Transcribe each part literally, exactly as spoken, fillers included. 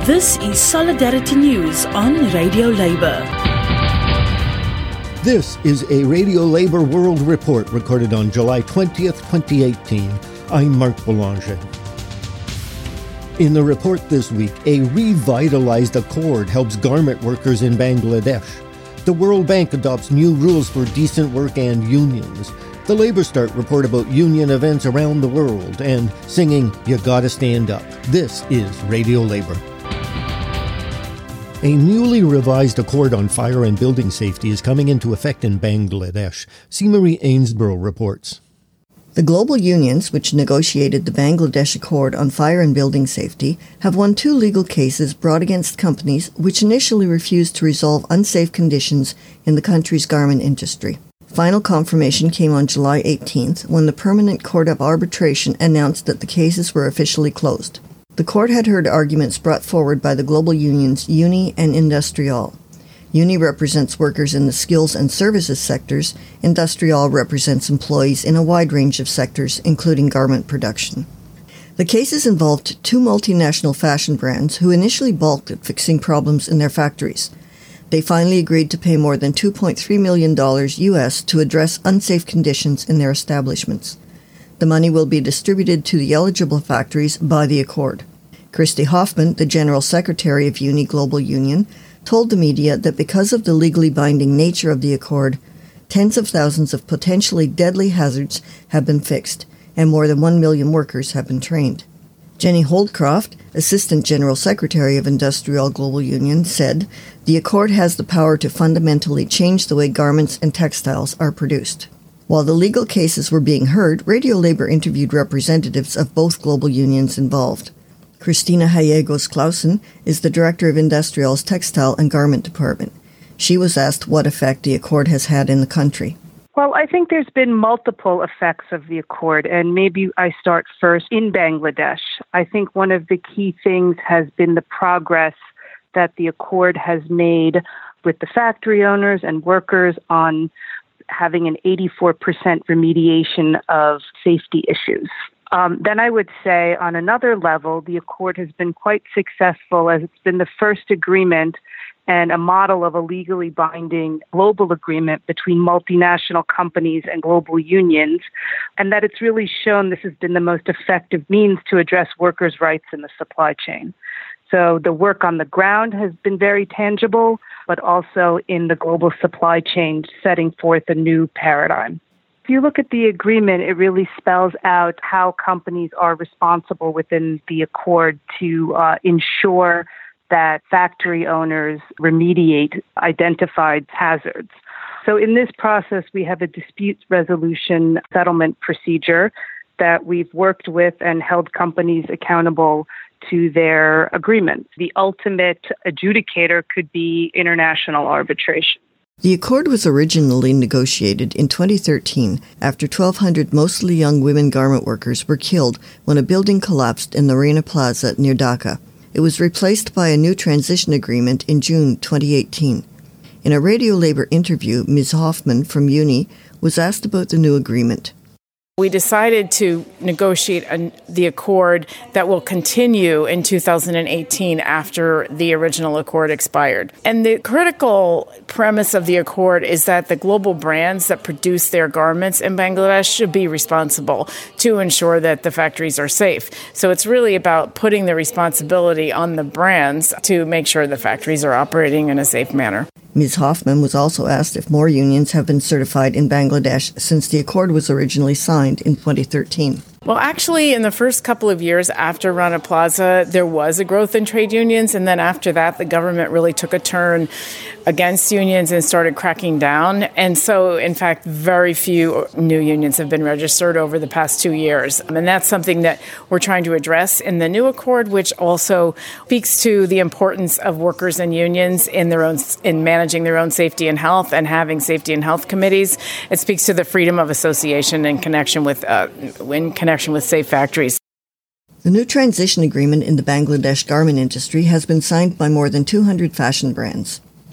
This is Solidarity News on Radio Labour. This is a Radio Labour World Report recorded on July twentieth, twenty eighteen. I'm Mark Boulanger. In the report this week, a revitalized accord helps garment workers in Bangladesh. The World Bank adopts new rules for decent work and unions. The Labour Start report about union events around the world, and singing You Gotta Stand Up. This is Radio Labour. A newly revised accord on fire and building safety is coming into effect in Bangladesh. C. Marie Ainsborough reports. The global unions, which negotiated the Bangladesh Accord on Fire and Building Safety, have won two legal cases brought against companies which initially refused to resolve unsafe conditions in the country's garment industry. Final confirmation came on July eighteenth when the Permanent Court of Arbitration announced that the cases were officially closed. The court had heard arguments brought forward by the global unions UNI and Industrial. UNI represents workers in the skills and services sectors. Industrial represents employees in a wide range of sectors, including garment production. The cases involved two multinational fashion brands who initially balked at fixing problems in their factories. They finally agreed to pay more than two point three million dollars U S to address unsafe conditions in their establishments. The money will be distributed to the eligible factories by the accord. Christy Hoffman, the General Secretary of UNI Global Union, told the media that because of the legally binding nature of the accord, tens of thousands of potentially deadly hazards have been fixed, and more than one million workers have been trained. Jenny Holdcroft, Assistant General Secretary of Industrial Global Union, said, "The accord has the power to fundamentally change the way garments and textiles are produced." While the legal cases were being heard, Radio Labour interviewed representatives of both global unions involved. Christina Hallegos Clausen is the Director of Industrial's Textile and Garment Department. She was asked what effect the accord has had in the country. Well, I think there's been multiple effects of the accord, and maybe I start first in Bangladesh. I think one of the key things has been the progress that the accord has made with the factory owners and workers on having an eighty-four percent remediation of safety issues. Um, then I would say on another level, the accord has been quite successful as it's been the first agreement and a model of a legally binding global agreement between multinational companies and global unions, and that it's really shown this has been the most effective means to address workers' rights in the supply chain. So the work on the ground has been very tangible, but also in the global supply chain, setting forth a new paradigm. If you look at the agreement, it really spells out how companies are responsible within the accord to uh, ensure that factory owners remediate identified hazards. So in this process, we have a dispute resolution settlement procedure that we've worked with and held companies accountable to their agreements. The ultimate adjudicator could be international arbitration. The accord was originally negotiated in twenty thirteen after twelve hundred mostly young women garment workers were killed when a building collapsed in the Rana Plaza near Dhaka. It was replaced by a new transition agreement in June twenty eighteen. In a Radio Labour interview, Miz Hoffman from UNI was asked about the new agreement. We decided to negotiate a, the accord that will continue in two thousand eighteen after the original accord expired. And the critical premise of the accord is that the global brands that produce their garments in Bangladesh should be responsible to ensure that the factories are safe. So it's really about putting the responsibility on the brands to make sure the factories are operating in a safe manner. Miz Hoffman was also asked if more unions have been certified in Bangladesh since the accord was originally signed in twenty thirteen. Well, actually, in the first couple of years after Rana Plaza, there was a growth in trade unions. And then after that, the government really took a turn against unions and started cracking down. And so, in fact, very few new unions have been registered over the past two years. And that's something that we're trying to address in the new accord, which also speaks to the importance of workers and unions in their own in managing their own safety and health and having safety and health committees. It speaks to the freedom of association in connection with uh, in connection with safe factories. The new transition agreement in the Bangladesh garment industry has been signed by more than two hundred fashion brands.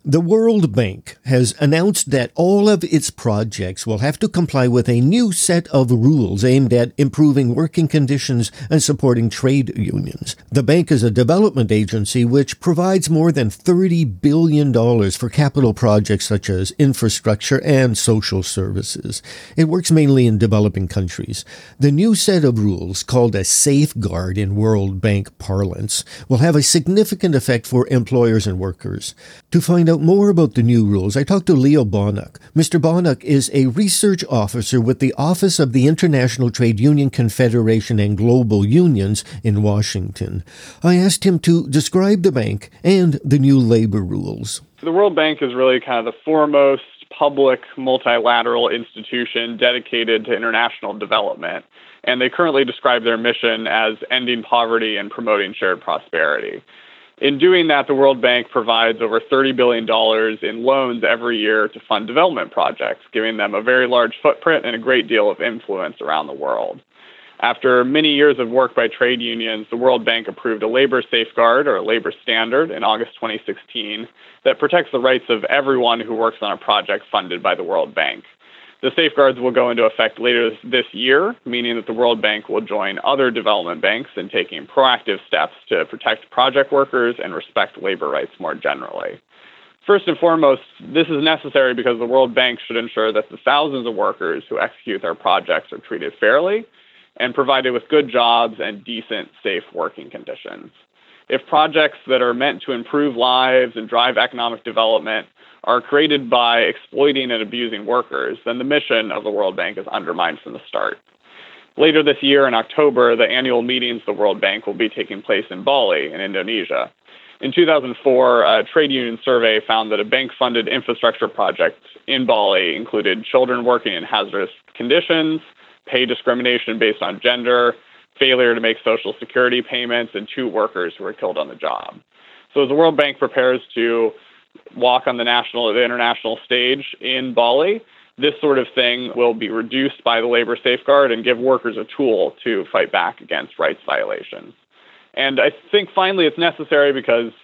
The World Bank has announced that all of its projects will have to comply with a new set of rules aimed at improving working conditions and supporting trade unions. The bank is a development agency which provides more than thirty billion dollars for capital projects such as infrastructure and social services. It works mainly in developing countries. The new set of rules, called a safeguard in World Bank parlance, will have a significant effect for employers and workers. To find out more about the new rules, I talked to Leo Bonnock. Mister Bonnock is a research officer with the Office of the International Trade Union Confederation and Global Unions in Washington. I asked him to describe the bank and the new labor rules. The World Bank is really kind of the foremost public multilateral institution dedicated to international development, and they currently describe their mission as ending poverty and promoting shared prosperity. In doing that, the World Bank provides over thirty billion dollars in loans every year to fund development projects, giving them a very large footprint and a great deal of influence around the world. After many years of work by trade unions, the World Bank approved a labor safeguard, or a labor standard, in August twenty sixteen that protects the rights of everyone who works on a project funded by the World Bank. The safeguards will go into effect later this year, meaning that the World Bank will join other development banks in taking proactive steps to protect project workers and respect labor rights more generally. First and foremost, this is necessary because the World Bank should ensure that the thousands of workers who execute their projects are treated fairly and provided with good jobs and decent, safe working conditions. If projects that are meant to improve lives and drive economic development are created by exploiting and abusing workers, then the mission of the World Bank is undermined from the start. Later this year, in October, the annual meetings of the World Bank will be taking place in Bali, in Indonesia. In two thousand four, a trade union survey found that a bank-funded infrastructure project in Bali included children working in hazardous conditions, pay discrimination based on gender, failure to make Social Security payments, and two workers who were killed on the job. So as the World Bank prepares to walk on the national or the international stage in Bali, this sort of thing will be reduced by the labor safeguard and give workers a tool to fight back against rights violations. And I think finally it's necessary because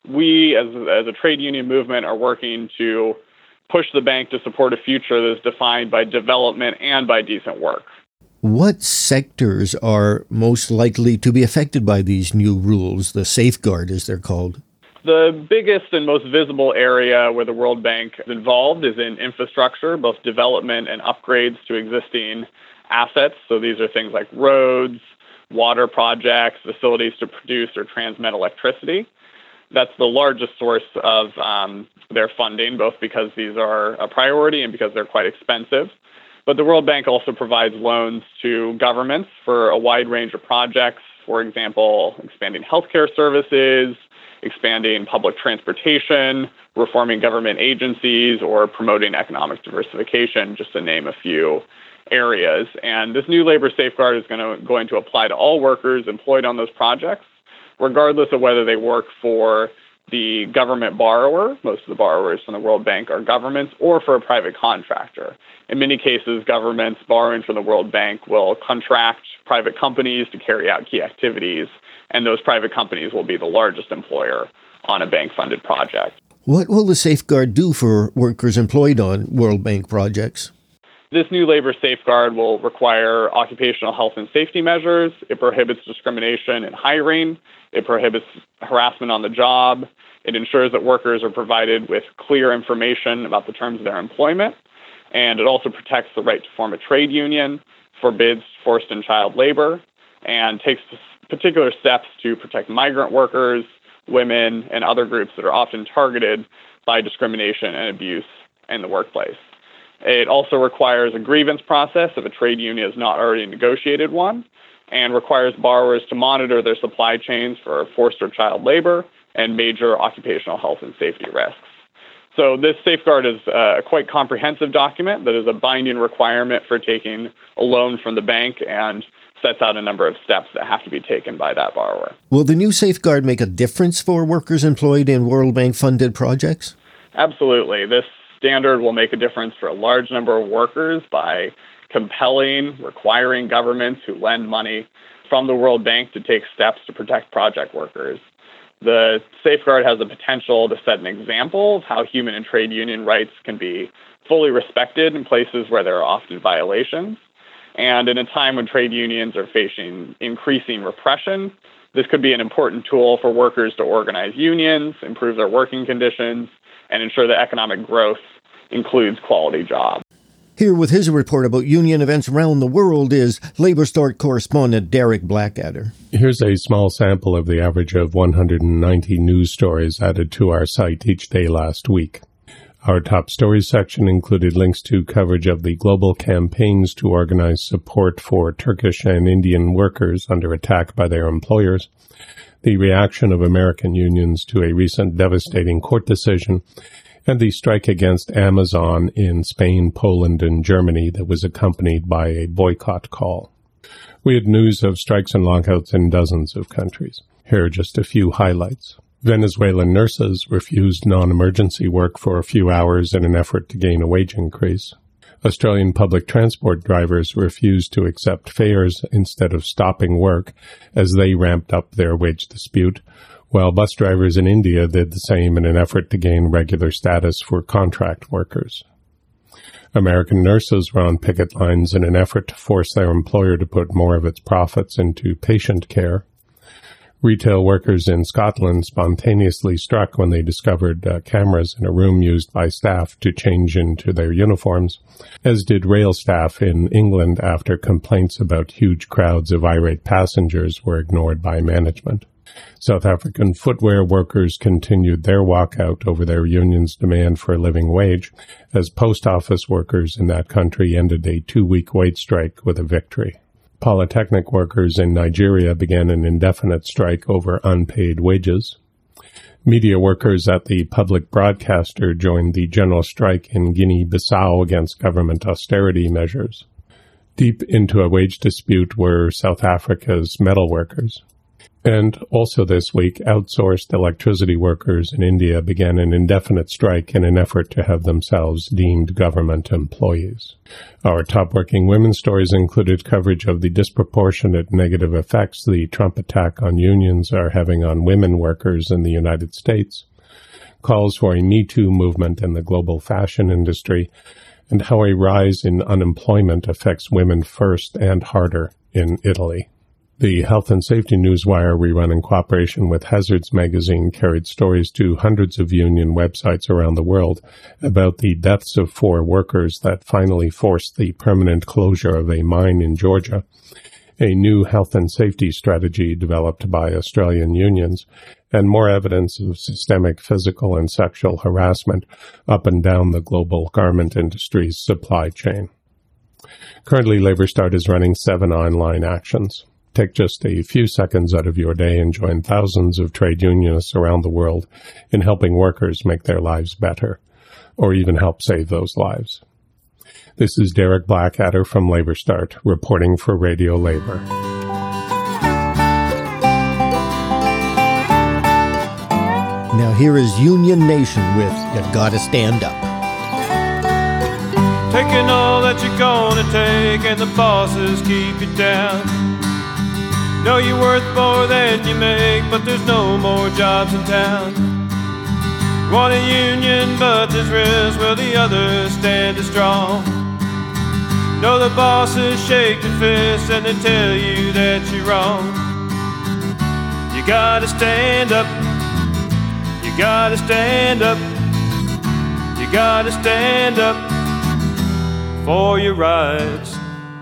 we as, as a trade union movement are working to push the bank to support a future that is defined by development and by decent work. What sectors are most likely to be affected by these new rules, the safeguard as they're called? The biggest and most visible area where the World Bank is involved is in infrastructure, both development and upgrades to existing assets. So these are things like roads, water projects, facilities to produce or transmit electricity. That's the largest source of um, their funding, both because these are a priority and because they're quite expensive. But the World Bank also provides loans to governments for a wide range of projects, for example, expanding healthcare services, expanding public transportation, reforming government agencies, or promoting economic diversification, just to name a few areas. And this new labor safeguard is going to, going to apply to all workers employed on those projects, regardless of whether they work for the government borrower. Most of the borrowers from the World Bank are governments, or for a private contractor. In many cases, governments borrowing from the World Bank will contract private companies to carry out key activities, and those private companies will be the largest employer on a bank-funded project. What will the safeguard do for workers employed on World Bank projects? This new labor safeguard will require occupational health and safety measures. It prohibits discrimination in hiring. It prohibits harassment on the job. It ensures that workers are provided with clear information about the terms of their employment. And it also protects the right to form a trade union, forbids forced and child labor, and takes particular steps to protect migrant workers, women, and other groups that are often targeted by discrimination and abuse in the workplace. It also requires a grievance process if a trade union has not already negotiated one, and requires borrowers to monitor their supply chains for forced or child labor and major occupational health and safety risks. So this safeguard is a quite comprehensive document that is a binding requirement for taking a loan from the bank and sets out a number of steps that have to be taken by that borrower. Will the new safeguard make a difference for workers employed in World Bank-funded projects? Absolutely. This standard will make a difference for a large number of workers by compelling, requiring governments who lend money from the World Bank to take steps to protect project workers. The safeguard has the potential to set an example of how human and trade union rights can be fully respected in places where there are often violations. And in a time when trade unions are facing increasing repression, this could be an important tool for workers to organize unions, improve their working conditions, and ensure that economic growth includes quality jobs. Here with his report about union events around the world is Labor Start correspondent Derek Blackadder. Here's a small sample of the average of one hundred ninety news stories added to our site each day last week. Our top stories section included links to coverage of the global campaigns to organize support for Turkish and Indian workers under attack by their employers, the reaction of American unions to a recent devastating court decision, and the strike against Amazon in Spain, Poland, and Germany that was accompanied by a boycott call. We had news of strikes and lockouts in dozens of countries. Here are just a few highlights. Venezuelan nurses refused non-emergency work for a few hours in an effort to gain a wage increase. Australian public transport drivers refused to accept fares instead of stopping work as they ramped up their wage dispute, while bus drivers in India did the same in an effort to gain regular status for contract workers. American nurses were on picket lines in an effort to force their employer to put more of its profits into patient care. Retail workers in Scotland spontaneously struck when they discovered uh, cameras in a room used by staff to change into their uniforms, as did rail staff in England after complaints about huge crowds of irate passengers were ignored by management. South African footwear workers continued their walkout over their union's demand for a living wage, as post office workers in that country ended a two-week wait strike with a victory. Polytechnic workers in Nigeria began an indefinite strike over unpaid wages. Media workers at the public broadcaster joined the general strike in Guinea-Bissau against government austerity measures. Deep into a wage dispute were South Africa's metal workers. And also this week, outsourced electricity workers in India began an indefinite strike in an effort to have themselves deemed government employees. Our top working women's stories included coverage of the disproportionate negative effects the Trump attack on unions are having on women workers in the United States, calls for a Me Too movement in the global fashion industry, and how a rise in unemployment affects women first and harder in Italy. The Health and Safety Newswire we run in cooperation with Hazards magazine carried stories to hundreds of union websites around the world about the deaths of four workers that finally forced the permanent closure of a mine in Georgia, a new health and safety strategy developed by Australian unions, and more evidence of systemic physical and sexual harassment up and down the global garment industry's supply chain. Currently, Labor Start is running seven online actions. Take just a few seconds out of your day and join thousands of trade unionists around the world in helping workers make their lives better, or even help save those lives. This is Derek Blackadder from Labor Start, reporting for Radio Labor. Now here is Union Nation with You Gotta Stand Up. Taking all that you're gonna take and the bosses keep you down. Know you're worth more than you make, but there's no more jobs in town. Want a union, but there's risk, well the others stand as strong. Know the bosses shake their fists and they tell you that you're wrong. You gotta stand up, you gotta stand up, you gotta stand up for your rights.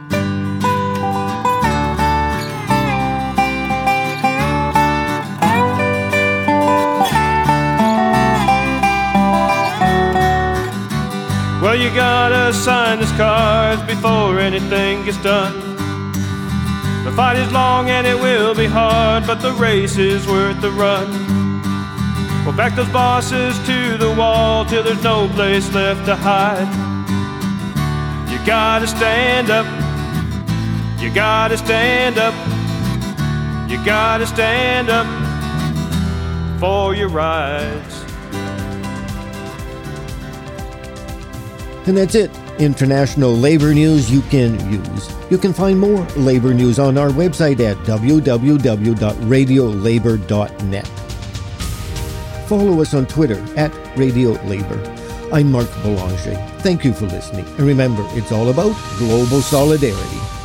Well, you gotta sign these cards before anything gets done. The fight is long and it will be hard, but the race is worth the run. We'll back those bosses to the wall till there's no place left to hide. You gotta stand up, you gotta stand up, you gotta stand up for your rights. And that's it. International labor news you can use. You can find more labor news on our website at w w w dot radio labor dot net. follow us on Twitter at Radio Labor. I'm Mark Boulanger. Thank you for listening. And remember, it's all about global solidarity.